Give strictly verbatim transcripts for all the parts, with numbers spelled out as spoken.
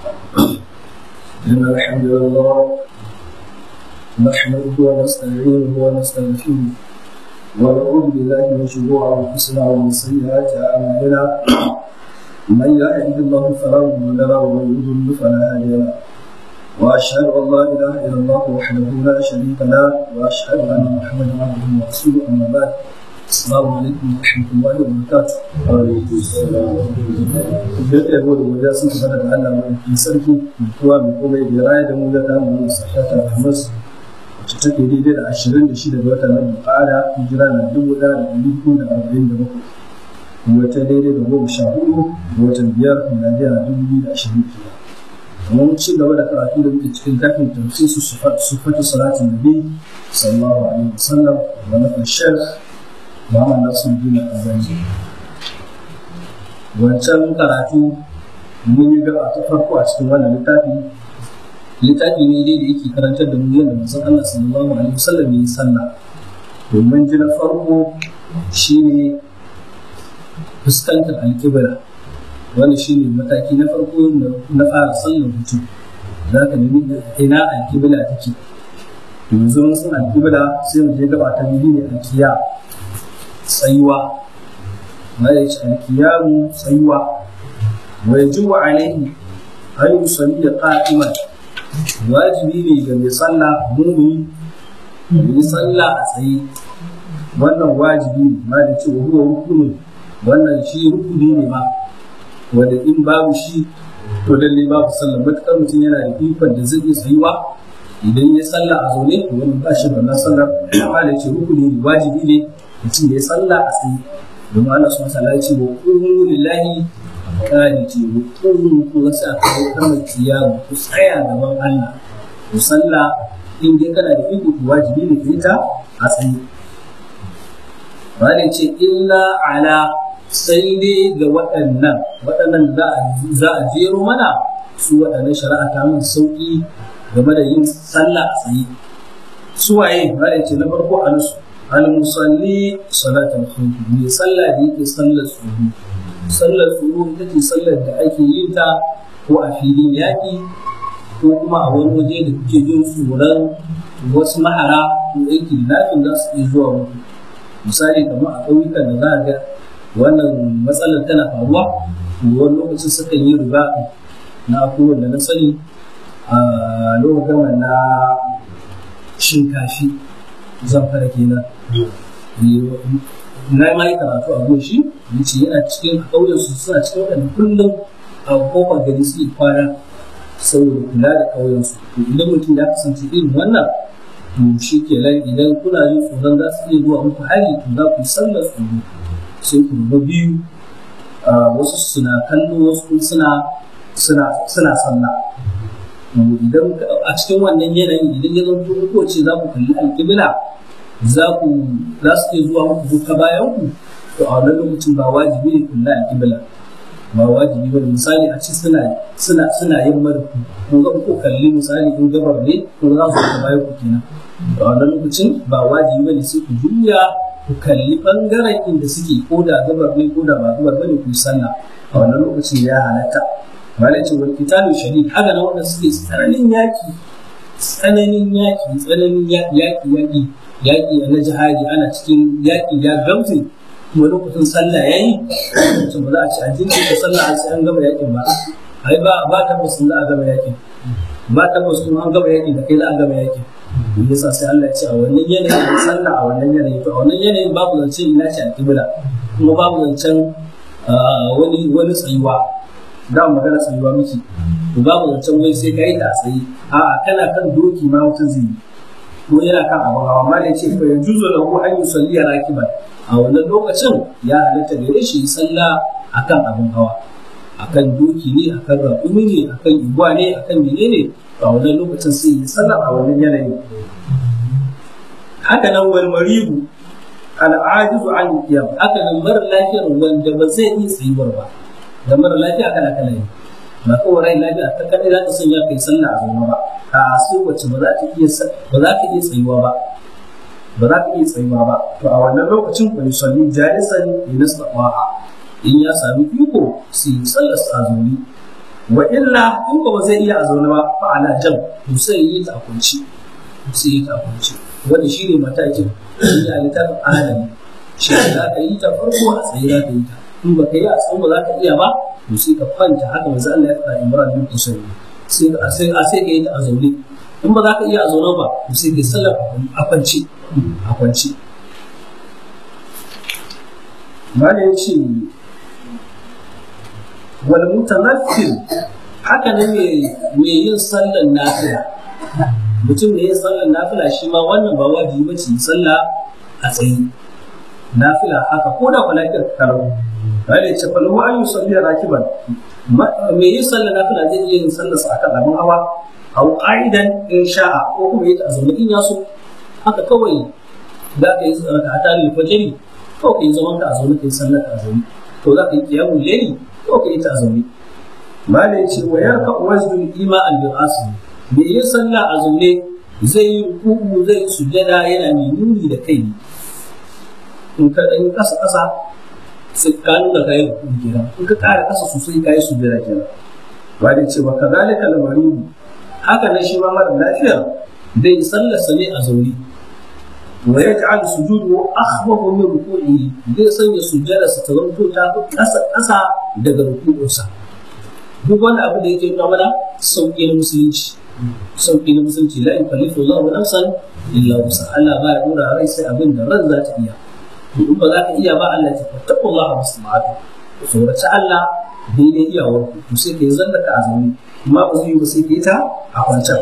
إن الحمد لله نحمده ونستعينه ونستغفره ونعوذ بالله من شرور أنفسنا ومن سيئات أعمالنا من يهده الله فلا مضل له ومن يضلل فلا هادي له وأشهد أن لا إله إلا الله وحده لا شريك له وأشهد أن محمدا عبده ورسوله أما بعد السلام عليكم ورحمة الله وبركاته. وعليكم السلام. Duk da gode wajen sun tabbata da Allah mai sarki mai kowa mai komai da raya da mu da kamun mu sahata Hamas wacce take daidai da ashirin da shida ga watan Zulqa'ada hijira na dubu ɗaya da ɗari huɗu da arba'in da bakwai kuma ta daidai da goma sha huɗu ga watan biyar miladiya na dubu biyu da ashirin da shida. Mun ci gaba da karatu da muke cikin kafin tafsiru sufatu salatin nabi sallallahu alaihi wasallam da na Sheikh Muhammad Nasiruddin Albani. Wancan karatu mun yi gaba ta farko a cikin wannan littafi. Littafi ne dai da yake karantar da mu yadda manzon Allah sallallahu alaihi wasallam ya yi sallah. Domin ji na farko shine fuskantar alƙibla. Wani shine mataki na farko na fara sallar mutum. Za ka nemi ina alƙibla take. Yanzu mun san alƙibla sai mu je gaba ta biyu ne alƙiya. Tsayuwa ma ya ci alkiyamu tsayuwa wa yajibu alaihi an yusalli qa'iman wajibi ne ga mai sallah mumini yi sallah a tsaye wannan wajibi ne ma da ce huwa rukuni wannan shi rukuni ne ma wanda in babu shi to lalle babu sallah matakar mutum yana da ikon da zai iya tsayuwa idan ya sallah a zaune to wannan ba shi da na sallar ma da ce rukuni ne wajibi ne mutum ya sallah a tsaye domin Allah su masala ya ce wa ƙuhu lillahi kare ce wa ƙuhu ko wasu a kawo kamar kiyamu ku tsaya gaban Allah ku sallah in dai kana da iko to wajibi ne ka yi ta a tsaye ba da ce illa ala sai dai ga waɗannan waɗannan za a jero mana su waɗannan shari'a ta min sauƙi game da yin sallah a tsaye suwaye ba da ce na farko a nasu al-musalli salatul khawf ne sallah da yake sallar tsoro sallar tsoro ita ce sallar da ake yin ta ko a filin yaƙi ko kuma a wani waje da kuke jin tsoron wasu mahara ko aiki da lafin za su iya zuwa muku misali kamar a ƙauyukan da za a ga wannan matsalar tana faruwa wani lokacin sukan yi riba na abubuwan da na sani a lokacin na shinkafi zan fara kenan na ma yi karatu a gunshi yace yana cikin ƙauyen su suna cikin waɗanda kullum a kofar gari su kwana saboda kula da ƙauyen su to idan mutum ya kasance irin wannan to shi ke nan idan kuna yin tsoron za su iya zuwa muku hari to za ku sallar tsoro sai ku rubu biyu wasu suna kallo wasu suna suna suna sallah idan a cikin wannan yanayin idan ya zanto ko ce za ku kalli alƙibla za ku za su ke zuwa muku ta bayan ku to a wannan lokacin ba wajibi ne kullu alƙibla ba wajibi ba misali a ci suna suna suna yin madaku ko ga ku kalli misali in gabar ne ko za su ta bayan ku kenan to a wannan lokacin ba wajibi ba ne sai ku juya ku kalli bangaren inda suke ko da gabar ne ko da ba gabar bane ku sallah a wannan lokacin ya halatta malai ce wal qitalu shadid haka nan wanda suke tsananin yaki tsananin yaki tsananin yaki yaki yaki na jihadi ana cikin yaki ya gamsu kuma lokacin sallah yayi to ba za a ci an jinki da sallah a sai an gama yakin ba ai ba ba ta musu za a gama yakin ba ta musu an gama yakin da kai za a gama yakin yasa sai Allah ya ce a wannan yanayin sallah a wannan yanayin to a wannan yanayin babu zance ina ce alƙibla kuma babu zancen wani wani tsayuwa da magana tsayuwa miki to babu zancen wai sai kai ta tsayi a'a kana kan doki ma mutum zai ko yana kan abu hawa amma da yace fa yajuzu lahu an yusalli rakiban a wannan lokacin ya halatta gare shi sallah akan abin hawa akan doki ne akan raƙumi ne akan igwa ne akan menene a wannan lokacin sai ya sallah a wannan yanayin haka nan wal maribu al'ajizu an qiyam haka nan mara lafiyar wanda ba zai yi tsayuwar ba da mara lafiya kana kana yi ba kawai rai lafiya ta kadai za ta sanya kai sallah a zuwa ba a su wacce ba za ta iya ba za ta iya tsayuwa ba ba za ta iya tsayuwa ba to a wannan lokacin ku salli jalisan in istata'a in ya sami iko sai sallar sa zuri wa illa in ba zai iya a zaune ba fa ala jam to sai yi ta kunci sai yi ta kunci wanda shine matakin shi a littafin alami shi za ka yi ta farko a tsaye za ka yi ta in ba ka yi a tsaye ba za ka iya ba to sai ka kwanta haka manzo Allah ya faɗa Imran bin Husayn sai ka sai a sai ka yi ta a zaune in ba za ka iya a zaune ba to sai ka sallar a kwance a kwance malai ce wal mutamathil haka ne mai yin sallar nafila mutum ne yin sallar nafila shi ma wannan ba wajibi ba ce sallah a tsaye nafila haka ko da falakir karau bare ce fa lahu an yusalli rakiban mai yin sallar nafila zai iya yin sallar sa akan abin hawa au qa'idan in sha'a ko kuma yi ta zaune in ya so haka kawai da ka yi raka'ata lil fajr ko ka yi zaman ka a zaune ka yi sallar ka a zaune to za ka yi qiyamul layl ko ka yi ta zaune malai ce wa yarka wazdul ima'an bil asli me yin sallah a zaune zai yi ruku'u zai yi sujada yana mai nuni da kai in ka dan kasa kasa sai ka nuna kai ruku'u kenan in ka kara kasa sosai kai sujada kenan malai ce wa kadhalika al-marid haka ne shi ma mara lafiya dai sallar sa ne a zaune wa yaj'al sujudu akhwafu min ruku'ihi zai sanya sujada sa ta zanto ta kasa kasa daga ruku'unsa duk wani abu da yake nuna mana sauƙi na musulunci sauƙi na musulunci la yukallifu Allahu nafsan illa wusa Allah ba ya dora rai sai abin da ran za ta iya to in ba za ka iya ba Allah ya tabbata Allah musta'atu to tsoraci Allah daidai iyawar ku to sai kai zalla ka azumi amma ba zai yi ba sai kai ta a kwancan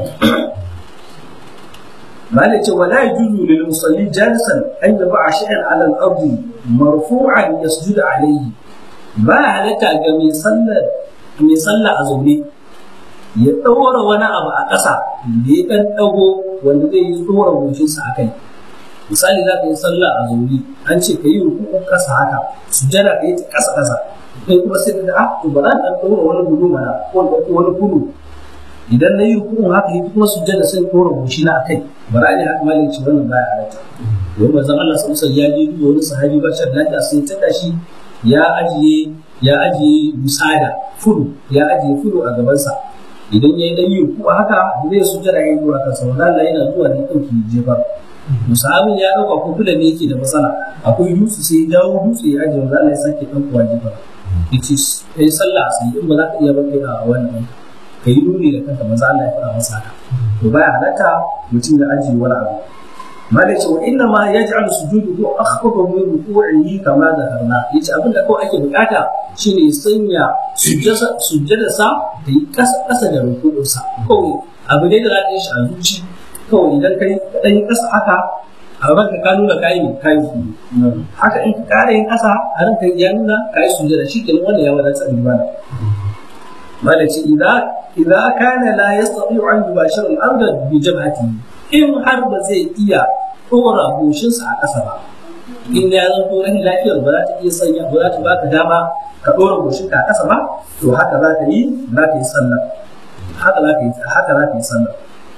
malai ce wala yajuzu lil musalli jalisan an yaba shay'an ala al-ardi marfu'an yasjudu alayhi ba halatta ga mai sallar mai sallah a zaune ya ɗaura wani abu a ƙasa da ya ɗan ɗago wanda zai yi ɗora goshinsa a kai misali za ka yi sallah a zaune an ce ka yi rukun ƙasa haka sujjada ka yi ta ƙasa ƙasa kai kuma sai ka ga ah to ba za ka ɗaura wani gudu mana ko wani gudu idan na yi rukun haka yi kuma sujjada sai ɗora goshina a kai ba za a yi haka malin ce wannan baya halatta don manzon Allah sallallahu alaihi wasallam ya je duba wani sahabi ba shan lafiya sai ta tashi ya ajiye ya ajiye musada fudu ya ajiye fudu a gabansa idan ya yi dan yi ko haka zai sujjada yayin zuwa kansa wanda Allah yana zuwa da kanki jefa musabin ya dauka ko kula ne yake da matsala akwai dutse sai ya dawo dutse ya ajiye wanda Allah ya sake kan kuwa jefa yace sai sallah sai in ba za ka iya ba kai a wannan kai nuni da kanka manzo Allah ya fara masa haka to baya halatta mutum ya ajiye wani abu malai ce wa inna ma yaj'alu sujuduhu akhfada min ruku'ihi kama dhakarna yace abin da kawai ake bukata shine sanya sujjada sujjada sa da yi kasa kasa da ruku'un sa kawai abu ne da za ka yi shi a zuci kawai idan kai dan yi kasa haka a ranka ka nuna kai ne kai su haka in ka kare yin kasa a ranka ya nuna kai sujjada shikenan wannan ya wadata ibada malai ce idza idza kana la yastati'u an yubashira al-ardh bi jabhatihi in har ba zai iya ɗora goshinsa a ƙasa ba in ya zan to rahin lafiyar ba za ta iya sanya ba za ta baka dama ka ɗora goshinka a ƙasa ba to haka za ka yi za ka yi sallah haka za ka yi haka za ka yi sallah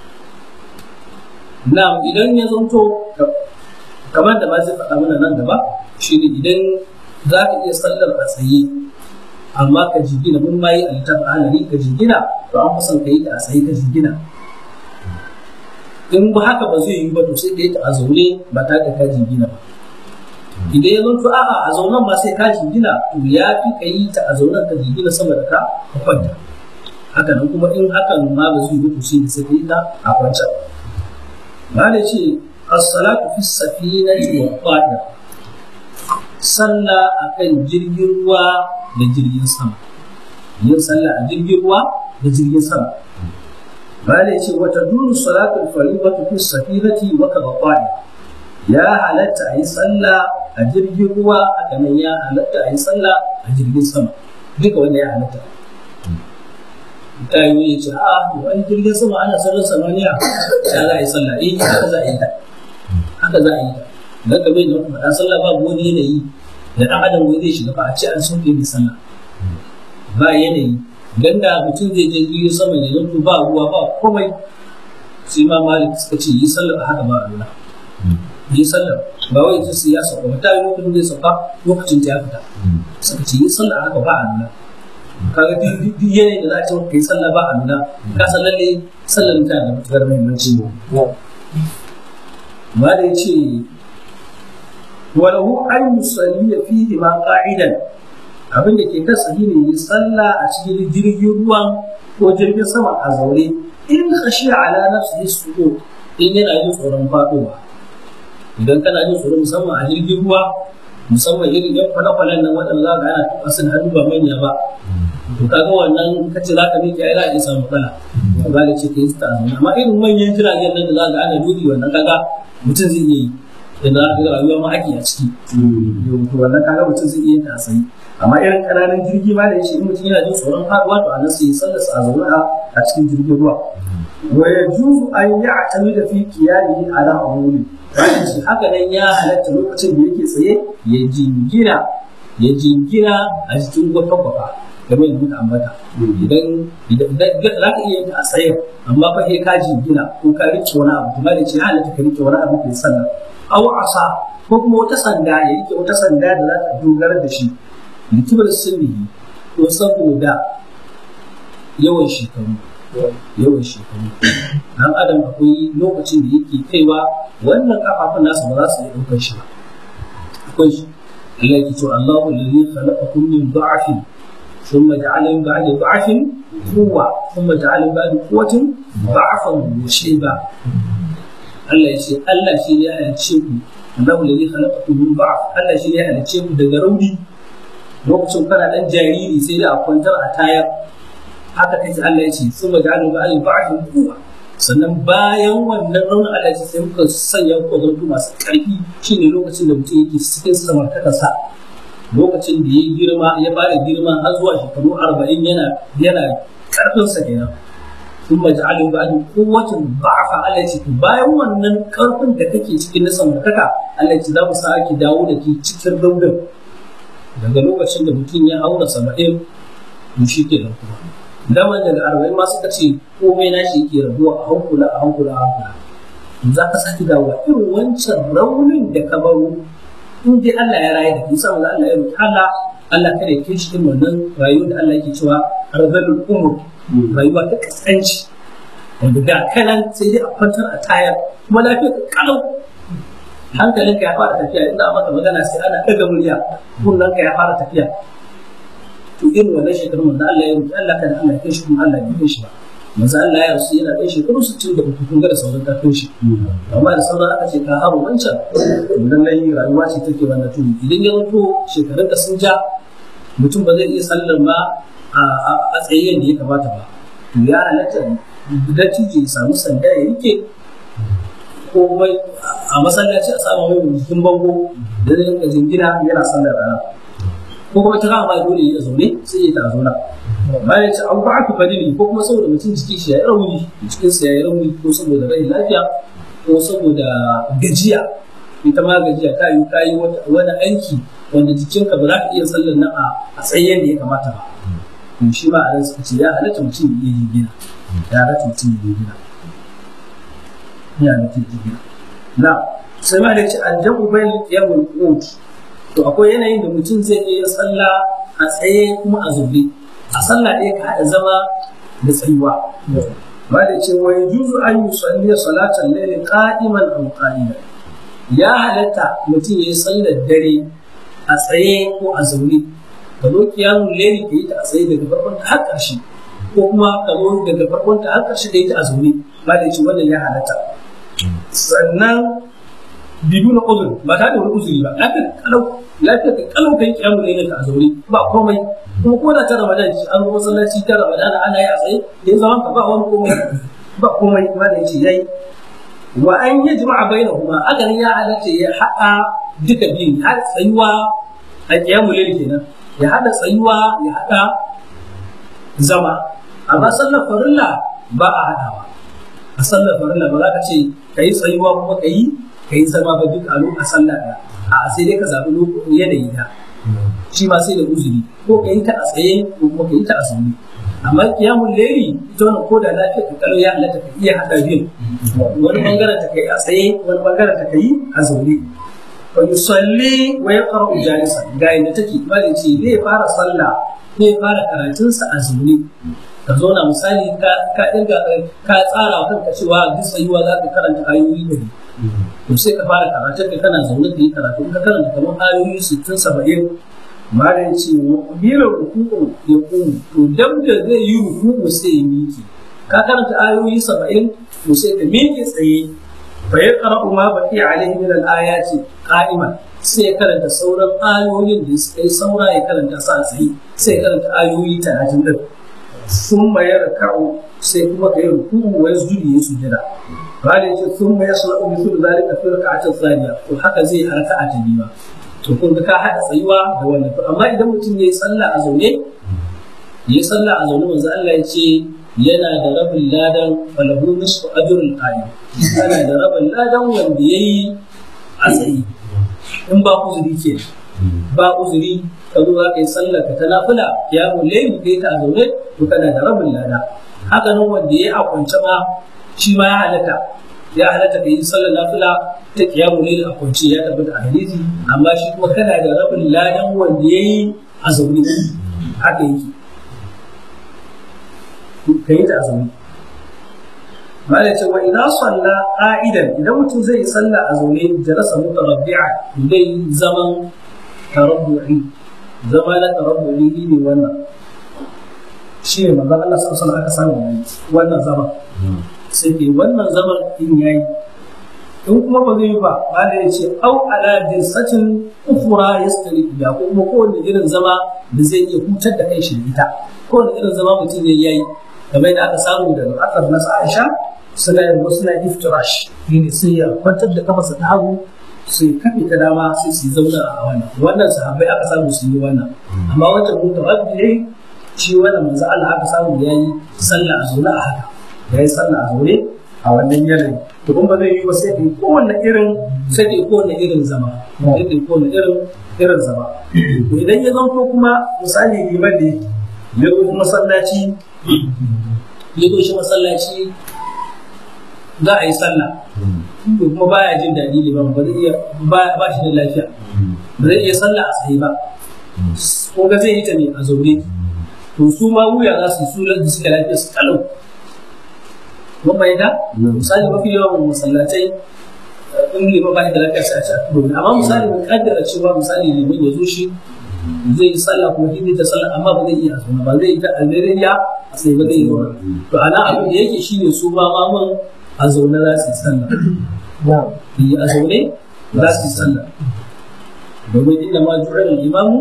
na idan ya zanto kamar da ma zai faɗa mana nan gaba shine idan za ka iya sallar a tsaye amma ka jigina mun ma yi a littafin ahalari ka jigina to an fi son ka yi ta a tsaye ka jigina in ba haka ba zai yi ba to sai ka yi ta a zaune ba ta da ka jingina ba idan ya zanto a'a a zaunen ba sai ka jingina to ya fi ka yi ta a zaunen ka jingina sama da ka ka kwanta haka nan kuma in hakan ma ba zai yi to sai ka yi ta a kwanta ma da ce as-salatu fi safinati wa qadar sallah akan jirgin ruwa da jirgin sama yin sallah a jirgin ruwa da jirgin sama bale ce wata duru salatul faribatu fi safinati wa kabaqai ya halatta ayi sallah a jirgin ruwa haka nan ya halatta ayi sallah a jirgin sama duka wanda ya halatta ta yi ce a wani jirgin sama ana sallar samaniya ya za a yi sallah eh haka za a yi ta haka za a yi ta dan kamar yadda muka faɗa sallah babu wani yanayi da ɗan adam wai zai shiga ba a ce an sauke mai sallah ba yanayi dan da mutum zai je jirgin sama ya zanto ba ruwa ba komai sai ma malik suka ce yi sallar haka ba Allah yi sallar ba wai ta siyasa ba ta yi lokacin zai sauka lokacin ta ya fita suka ce yi sallar haka ba Allah kaga duk yanayin da za a ce kai sallah ba amina ka san lalle sallar ta da mutukar muhimmanci ne ma da yace walahu an yusalli fihi ma qa'idan abin da ke kasa ne yi sallah a cikin jirgin ruwan ko jirgin sama a zaure in khashiya ala nafsihi suqut in yana jin tsoron faɗowa idan kana jin tsoron musamman a jirgin ruwa musamman irin yan kwale-kwalen nan waɗanda za ka ana tuka sun hannu ba manya ba to kaga wannan kace za ka miƙe ai za a iya samu matsala to ga da ce ka yi ta amma irin manyan jiragen nan da za ka ana dudi wannan kaga mutum zai iya yi idan za ka ga rayuwa ma ake a ciki to wannan kaga mutum zai iya ta sai amma irin ƙananan jirgi ma da yace in mutum yana jin tsoron faɗuwa to anan sai ya sallarsa a zaune a cikin jirgin ruwa wa yajuzu an ya'tamida fi qiyamihi ala umuri haka nan ya halatta lokacin da yake tsaye ya jingina ya jingina a cikin wata kwafa game da muka ambata idan idan za ka iya yin a tsaye amma fa sai ka jingina ko ka rike wani abu kuma da ce halatta ka rike wani abu kai sallah aw asa ko kuma wata sanda ya rike wata sanda da za ta dogara da shi likibar sunni ko saboda yawan shekaru yawan shekaru dan adam akwai lokacin da yake kaiwa wannan kafafun nasa ba za su iya daukar shi ba akwai shi Allah yake cewa Allahu alladhi khalaqakum min dha'fin thumma ja'ala min ba'di dha'fin quwwa thumma ja'ala min ba'di quwwatin dha'fan wa shayba Allah yace Allah shi ne ya halice ku Allahu alladhi khalaqakum min dha'f Allah shi ne ya halice ku daga rauni lokacin kana dan jariri sai da a kwantar a tayar haka kace Allah ya ce sun ga gano ga al-ba'd kuwa sannan bayan wannan raunin Allah ya sai muka sanya ku ga masu karfi shine lokacin da mutum yake cikin samartaka sa lokacin da ya girma ya fara girma har zuwa shekaru arba'in yana yana karfin sa kenan sun maj'alu ba'd quwwatin ba'fa Allah ya ce bayan wannan karfin da kake cikin na samartaka Allah ya ce za mu sake dawo da ke cikin raunin daga lokacin da mutum ya haura saba'in to shi kenan kuma daman daga arba'in ma suka ce komai na shi yake rabuwa a hankula a hankula a hankula za ka sake dawowa irin wancan raunin da ka baro in dai Allah ya raye da kai saboda Allah ya roƙi Allah Allah kada ya kai shi irin wannan rayuwar da Allah yake cewa arzalul umur rayuwa ta kasance wanda ga kanan sai dai a kwantar a tayar kuma lafiyar ka kalau hankalinka ya fara tafiya inda maka magana sai ana ɗaga murya kunnanka ya fara tafiya to irin wannan shekarun wanda Allah ya rubuta Allah kada Allah ya kai shi kuma Allah ya kai shi ba manzo Allah ya rasu yana kai shekaru sittin da uku kun ga da sauran kafin shi amma da sauran aka ce ka haru wancan idan nayi rayuwa ce take wannan to idan ya mutu shekarun ka sun ja mutum ba zai iya sallar ma a tsayen da ya kamata ba to ya halatta da tije ya samu sanda ya rike ko mai a masallaci a samu mai jikin bango da zai rinka jingina yana sallar rana ko kuma ta kama dole ya zaune sai ya ta zauna bayan ce an ba ku fadili ko kuma saboda mutum jiki shi ya yi rauni cikin sa ya yi rauni ko saboda rai lafiya ko saboda gajiya ita ma gajiya ta yi kayi wani aiki wanda jikinka ba za ka iya sallar nan a tsayen da ya kamata ba to shi ma a nan suka ce ya halatta mutum ya yi gina ya halatta mutum ya yi gina ya halatta ya yi gina na sai ma da ce an jabu bayan yawon kotu to akwai yanayin da mutum zai iya sallah a tsaye kuma a zube a sallah ɗaya ka haɗa zama da tsayuwa ba da ce wa yajuzu an yusalli salatan layli qa'iman aw qa'iman ya halatta mutum yayi sallar dare a tsaye ko a zaune ka zo kiyamun layli ka yi ta a tsaye daga farkon ta har ƙarshe ko kuma ka zo daga farkon ta har ƙarshe da ita a zaune ba da ce wannan ya halatta sannan biduna uzur ba ta da wani uzuri ba lafiyar kalau lafiyar ka kalau kai kiyamun layli ka a zaune ba komai kuma ko da ta Ramadan ce an zo masallaci ta Ramadan ana yi a tsaye da zaman ka ba wani komai ba komai ba da yace yayi wa an yajma'a bainahuma agan ya halatta ya haɗa duka biyun har tsayuwa a kiyamun layli kenan ya haɗa tsayuwa ya haɗa zama amma sallar farilla ba a haɗawa a sallar farilla ba za ka ce ka yi tsayuwa kuma ka yi ka yi zama ba duk a lokacin sallah ɗaya a sai dai ka zaɓi lokacin yanayi ta shi ma sai da uzuri ko ka yi ta a tsaye ko kuma ka yi ta a zaune amma kiyamun layli ita wannan ko da lafiya ka kalau ya halatta ka iya haɗa biyun wani bangaren ta kai a tsaye wani bangaren ta kai a zaune fa yusalli wa yaqra'u jalisan ga inda take ba da ce zai fara sallah zai fara karatunsa a zaune ka zauna misali ka irga ka tsara wa kanka cewa duk tsayuwa za ka karanta ayoyi ɗari to sai ka fara karatun ka kana zaune ka yi karatu ka karanta kamar ayoyi sittin saba'in malam ce biran ruku'u ya kuma to dab da zai yi ruku'u sai ya miƙe ka karanta ayoyi saba'in to sai ka miƙe tsaye fa ya qara'u ma baqi alaihi min al-ayati qa'iman sai ya karanta sauran ayoyin da suka yi saura ya karanta sa tsaye sai ya karanta ayoyi talatin din sun mayar ka'u sai kuma ka yi ruku'u wa yasjudu ya sujada malam ce sun mayar salatu mithlu zalika fi rak'atin thaniya to haka zai a raka'a ta biyu to kun ga ka haɗa tsayuwa da wannan to amma idan mutum ya yi sallah a zaune ya yi sallah a zaune manzo Allah ya ce yana da rabin ladan falahu nisfu ajrul qa'im yana da rabin ladan wanda yayi a tsaye in ba uzuri ke ba uzuri ka zo ka yi sallah ka ta nafila ya mulai kai ta a zaune to kana da rabin lada haka nan wanda yayi a kwance ma shi ma ya halatta ya halatta ka yi sallar nafila ta kiyamu ne a kwance ya tabbata a hadisi amma shi kuma kana da rabin ladan wanda ya yi a zaune haka yake ka yi ta a zaune malai ce wa idan salla qa'idan idan mutum zai yi sallah a zaune jalasa mutarabbi'a zai zaman tarabbu'i zama na tarabbu'i ne wannan shi ne manzon Allah sallallahu alaihi wasallam aka samu wannan zama sai ke wannan zaman in yayi in kuma ba zai yi ba ba da ya ce au ala dinsatin kufura ya stari ya ko kuma kowane irin zama da zai iya hutar da kai shi ita kowane irin zama mutum ne yayi kamar da aka samu daga akar nasa Aisha suna yin wasu na iftirash ne sai ya kwantar da kafarsa ta hagu sai kafe ta dama sai su zauna a wannan wannan sahabbai aka samu su yi wannan amma wancan mutawabbi shi wannan manzo Allah aka samu yayi sallah a zauna a haka ya yi sallah a zaune a wannan yanayi to kuma zai yi wa sai da kowane irin sai da kowane irin zama sai da kowane irin irin zama to idan ya zanto kuma misali liman ne ya zo masallaci ya zo shi masallaci za a yi sallah to kuma baya jin daɗi ne ba ba zai iya ba shi da lafiya ba zai iya sallah a tsaye ba ko ga zai yi ta ne a zaune to su ma wuya za su yi su da suka lafiya su kalau mun bai da misali mafi yawan masallatai in liman ba da lafiya sai a ci a turo amma misali mun kaddara cewa misali liman ya zo shi zai yi sallah kuma shi ta sallah amma ba zai iya azuma ba zai yi ta almeriya sai ba zai yi wa to ana abin da yake shine su ba ma mun a zaune za su yi sallah yi a zaune za su yi sallah domin inda ma ju'ala al-imamu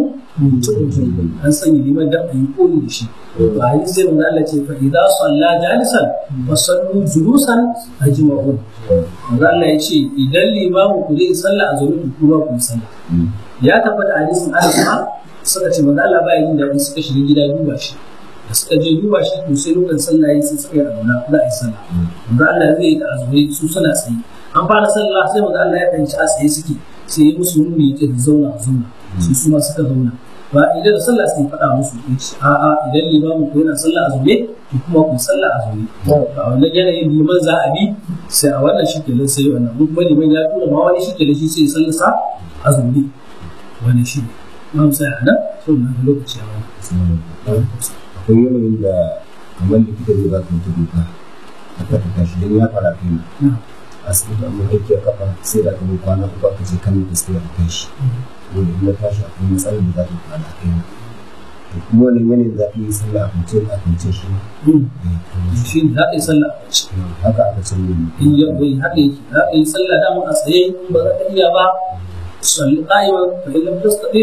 an sanya liman da ayi koyi da shi to a hadisi sai manzo Allah ce fa idza salla jalisan wa sallu julusan ajma'un manzo Allah ya ce idan limamu ku zai salla a zaune ku kuma ku salla ya tabbata a hadisin Anas ma suka ce manzo Allah baya yin da wani suka shiga gida duba shi da suka je duba shi to sai lokacin sallah yayi sai suka yi alwala za a yi sallah manzo Allah zai yi da azumi su suna tsaye an fara sallah sai manzo Allah ya kanci a tsaye suke sai ya musu nuni yake zauna zauna su su ma suka zauna ba idan da sallah sai faɗa musu a a idan limamin ku yana sallah a zaune to kuma ku sallah a zaune a wannan yanayin liman za a bi sai a wannan shi kenan sai wannan kuma liman ya tura ma wani shi kenan shi sai ya sallah sa a zaune wani shi ma mu sai ana so na lokaci a wannan akwai yanayin da kamar likita zai ba ka mutu doka a ka ta tashi don ya fara kai asibiti amma aiki a kafa sai da kamar kwana uku aka ce kan da sai a kai shi wanda in ya tashi akwai matsalar da za ta kwana a kai to kuma wannan yanayin za ka yi sallah a kwance a kwance shi shi za ka yi sallah a kwance haka aka ce ne in ya bai haka yake za ka yi sallah da mu a tsaye ba za ka iya ba salli qa'iman fa in lam tastati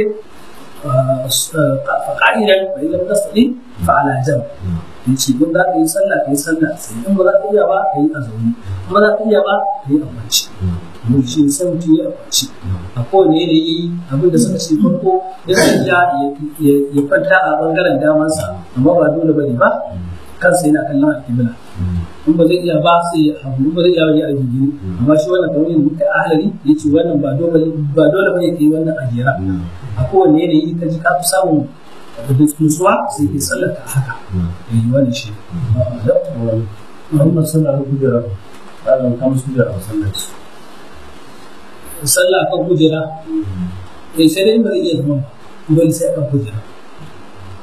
fa qa'idan fa in lam tastati fa ala jamb yace in za ka yi sallah ka yi sallah a tsaye in ba za ka iya ba ka yi a zaune ba za ka iya ba ka yi a kwance mun shi sai mutum ya kwaci a kowane yanayi abin da suka ce farko ya sanya ya kwanta a bangaren damansa amma ba dole ba ne ba kansa yana kallon alƙibla in ba zai iya ba sai ya hagu ba zai iya wani aljihu amma shi wannan kamar yin muka ahalari ya ce wannan ba dole ba dole ba ne ka yi wannan ajiyara a kowane yanayi ka ji ka fi samun da nutsuwa sai ke sallaka haka ya yi wani shi wannan sallah na kujera ɗaga kamar kujera a sallaci sallah kan kujera sai sai dai ba zai iya zama ba sai akan kujera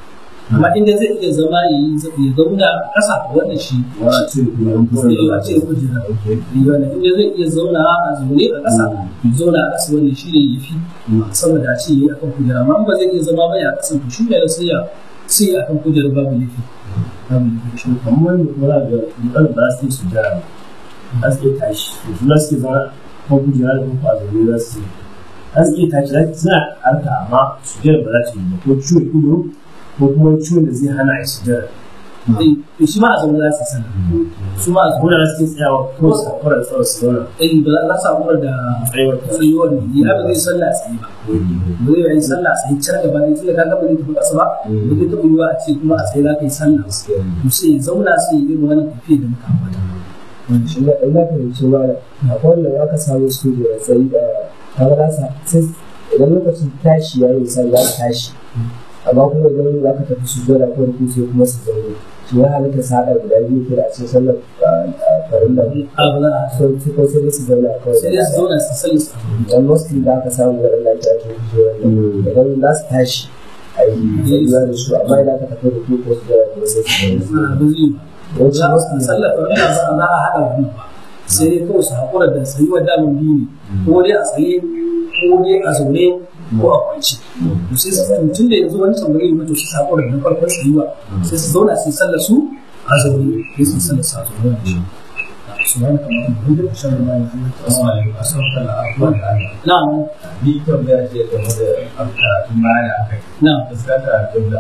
amma inda zai iya zama ya yi ya zauna a ƙasa wannan shi wa a ce kuma an zai yi a ce kujera yana inda zai iya zauna a zaune a ƙasa ya zauna a ƙasa wannan shi ne ya fi saboda a ce ya yi akan kujera amma ba zai iya zama ba ya ƙasa to shi ne sai ya sai ya akan kujera babu laifi babu laifi shi kamar wanda kuma da mutan ba su yi sujjara ba su iya tashi to su za su zama ko kujera da kuma a zaune za su za su iya tashi za suna harka amma sujjara ba za ta yi ba ko ciwon ido ko kuma ciwon da zai hana a sujjara to shi ma a zaune za su sana su ma a zaune kuna za su iya tsayawa ko su hakura da tsawon su zauna eh ba za su haƙura da tsayuwar tsayuwar ne ya ba zai sallah a tsaye ba ba zai yi sallah a tsaye can gaba ne tunda ka gaba ne tafi ƙasa ba ba zai taɓa yiwa a ce kuma a tsaye za ka yi sallah to sai ya zauna sai ya irin wani tafiya da muka ambata shi ne ina fahimci ba akwai wanda ya ka samu su da tsayi da kaga nasa sai idan lokacin tashi ya yi sai za ka tashi amma kuma idan za ka tafi su zora ko ruku sai kuma su zaune shi ya halitta sa'ar guda biyu ke da a cikin sallar farin da a ba za a so su ko sai su zauna kawai sai dai su zauna su sallah su dan mostly da aka samu da Allah ya ce shi wannan idan za su tashi a yi zai da su amma idan ka tafi ruku ko su zora ko sai su zaune a ba zai ba yawanci za mostly a sallah farin da za a haɗa biyu ba sai dai kawai su haƙura da tsayuwar damin biyu ne ko dai a tsaye ko dai a zaune ko a kwanci to sai su tun da yanzu wancan bari yi mutu su sako da farkon tsayuwa sai su zauna su sallar su a zaune sai su sallar su a zaune da shi subhanaka allahumma wa bihamdika ashhadu an la ilaha illa anta astaghfiruka wa atubu ilaik na'am ni tambaya ce game da karatun baya da aka yi na'am fuskanta a kibla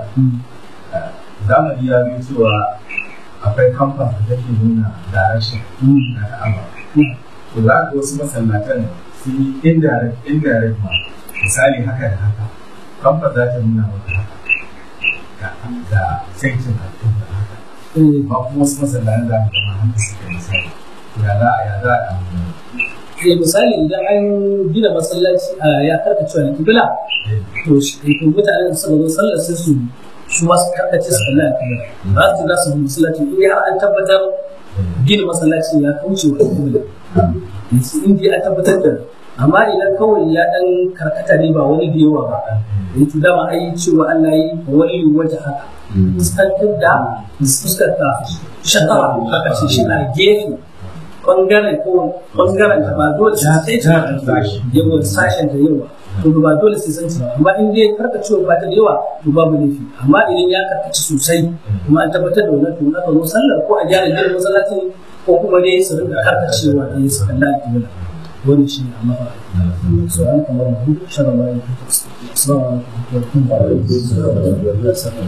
zamani ya bi cewa akwai kamfa da take nuna direction na ka'aba to za ka wasu masallatan sun yi indirect indirect ma misali haka da haka kamfa za ta nuna maka haka da canjin al'umma da haka ba kuma wasu masallatan za ka zama haka suke misali ya za a ya za a eh misali idan an gina masallaci ya karkace wa kibla to to mutanen da suka zo sallar sai su su masu karkace su kalla kibla ba su za su bi masallaci in har an tabbatar gina masallacin ya kauce wa kibla in dai an tabbatar da amma idan kawai ya dan karkata ne ba wani da yawa ba in tu dama ai cewa Allah yi wani waje haka fuskantar da fuskanta shakara haka ce shi na gefe bangaren ko bangaren ta ba dole sai ta yawa sashen da yawa to ba dole sai san ba amma in dai karkacewa ba ta da yawa to babu laifi amma idan ya karkace sosai kuma an tabbatar da wannan to na zo sallar ko a gyara gidan masallacin ko kuma dai su rinka karkacewa da su kalla kibla wani shi ne amma ba so an kamar mu sharar mai assalamu alaikum wa rahmatullahi wa barakatuh